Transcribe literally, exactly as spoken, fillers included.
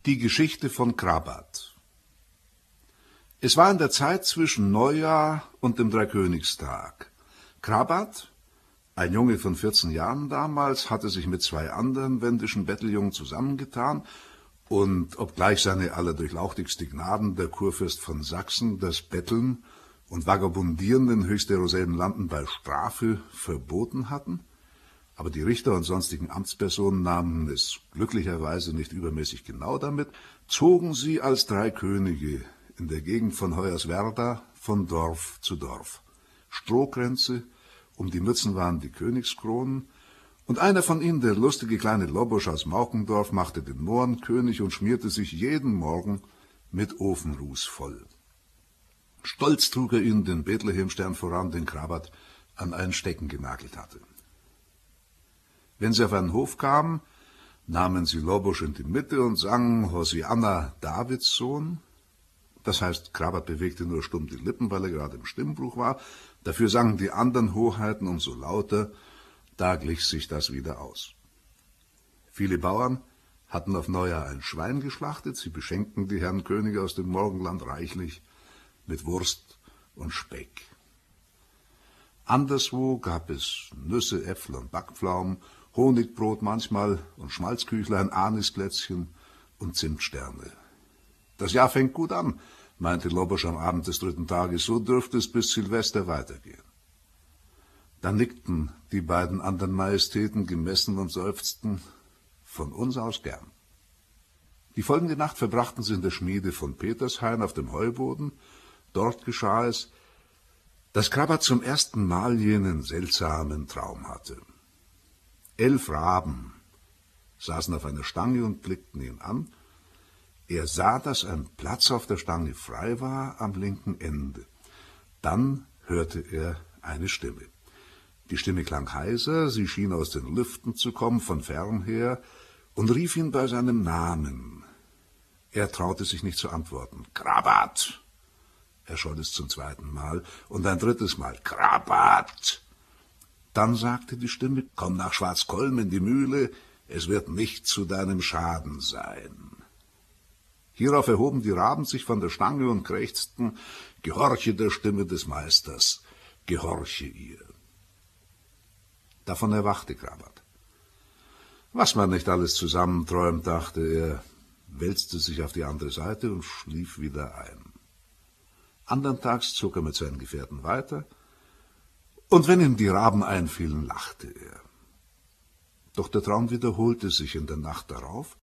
Die Geschichte von Krabat. Es war in der Zeit zwischen Neujahr und dem Dreikönigstag. Krabat, ein Junge von vierzehn Jahren damals, hatte sich mit zwei anderen wendischen Betteljungen zusammengetan, und obgleich seine allerdurchlauchtigste Gnaden, der Kurfürst von Sachsen, das Betteln und Vagabundieren in höchstderoselben Landen bei Strafe verboten hatten, aber die Richter und sonstigen Amtspersonen nahmen es glücklicherweise nicht übermäßig genau damit, zogen sie als drei Könige in der Gegend von Hoyerswerda von Dorf zu Dorf. Strohkränze, um die Mützen waren die Königskronen, und einer von ihnen, der lustige kleine Lobosch aus Maukendorf, machte den Mohrenkönig und schmierte sich jeden Morgen mit Ofenruß voll. Stolz trug er ihnen den Bethlehemstern voran, den Krabat an einen Stecken genagelt hatte. Wenn sie auf einen Hof kamen, nahmen sie Lobosch in die Mitte und sangen Hosianna, Davids Sohn. Das heißt, Krabat bewegte nur stumm die Lippen, weil er gerade im Stimmbruch war. Dafür sangen die anderen Hoheiten umso lauter, da glich sich das wieder aus. Viele Bauern hatten auf Neujahr ein Schwein geschlachtet, sie beschenkten die Herren Könige aus dem Morgenland reichlich mit Wurst und Speck. Anderswo gab es Nüsse, Äpfel und Backpflaumen, Honigbrot manchmal und Schmalzküchlein, Anisplätzchen und Zimtsterne. Das Jahr fängt gut an, meinte Lobosch am Abend des dritten Tages, so dürfte es bis Silvester weitergehen. Dann nickten die beiden anderen Majestäten gemessen und seufzten, von uns aus gern. Die folgende Nacht verbrachten sie in der Schmiede von Petershain auf dem Heuboden. Dort geschah es, dass Krabat zum ersten Mal jenen seltsamen Traum hatte. Elf Raben saßen auf einer Stange und blickten ihn an. Er sah, dass ein Platz auf der Stange frei war am linken Ende. Dann hörte er eine Stimme. Die Stimme klang heiser, sie schien aus den Lüften zu kommen, von fern her, und rief ihn bei seinem Namen. Er traute sich nicht zu antworten. »Krabat!« erscholl es zum zweiten Mal, und ein drittes Mal. »Krabat!« Dann sagte die Stimme, »Komm nach Schwarzkolm in die Mühle, es wird nicht zu deinem Schaden sein.« Hierauf erhoben die Raben sich von der Stange und krächzten, »Gehorche der Stimme des Meisters, gehorche ihr.« Davon erwachte Krabat. Was man nicht alles zusammenträumt, dachte er, wälzte sich auf die andere Seite und schlief wieder ein. Andern Tags zog er mit seinen Gefährten weiter, und wenn ihm die Raben einfielen, lachte er. Doch der Traum wiederholte sich in der Nacht darauf,